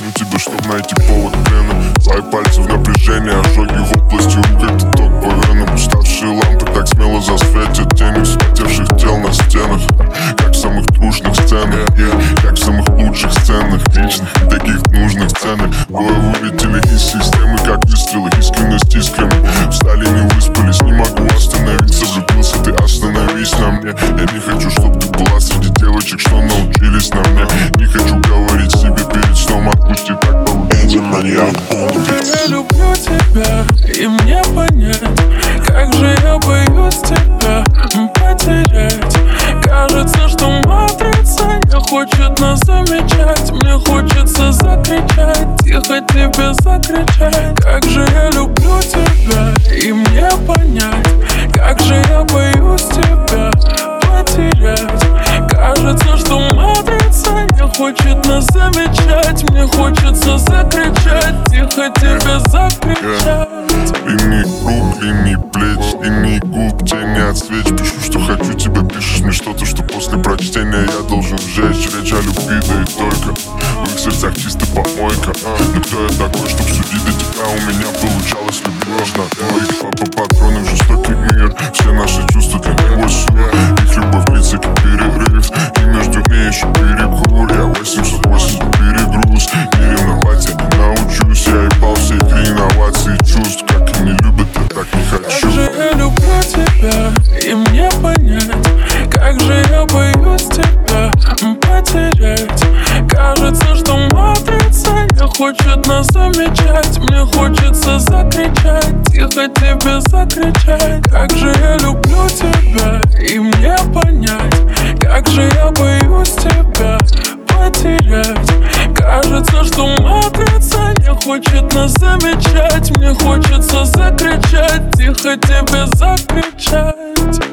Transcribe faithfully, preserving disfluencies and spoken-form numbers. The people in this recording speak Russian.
звоню тебе, чтоб найти повод к венам. Твои пальцы в напряжении, ожоги в области рук, это ток по венам. Уставшие лампы так смело засветят тени вспотевших тел на стенах. Как в самых трушных сценах, yeah. Как в самых лучших сценах, личных и таких нужных сценах. Двое вылетели из системы, как выстрелы, искренность искрами. Встали, не выспались, не могу остановиться. Влюбился, ты остановись на мне. Я не хочу, чтоб ты была среди девочек, что научились на мне. Не хочу говорить себе перед сном, отпусти, так получится маньяк. Я люблю тебя, и мне понять, как же я боюсь тебя потерять. Кажется, что матрица не хочет нас замечать. Мне хочется закричать, тихо тебе закричать. Как же я люблю тебя, и мне понять, как же я боюсь тебя потерять. Кажется, что матрица не хочет нас замечать. Мне хочется закричать, тихо тебе закричать. Линии рук, линии плеч, линии губ, тени от свеч. Пишу, что хочу, тебе пишешь мне что-то, что после прочтения я должен сжечь. Речь о любви, да и только в их сердцах чисто помойка. Но кто я такой, чтоб судить до тебя? У меня получалось любовь на двоих. Папа патроны в жестокий мир. Все наши чувства для него суд. Их любовь длится как перерыв, и между ней еще перекур. Я восемьсот восемьдесят перегруз. Не ревновать я не научусь. Я ебал все эти инновации чувств. Как и не любят, я так не хочу. Как же я люблю тебя, и мне понять, как же я боюсь тебя потерять. Кажется, что матрица не хочет нас замечать. Мне хочется закричать, тихо тебе закричать. Как же я люблю тебя, и мне понять, как же я боюсь тебя потерять. Кажется, что матрица не хочет нас замечать. Мне хочется закричать, тихо тебе закричать.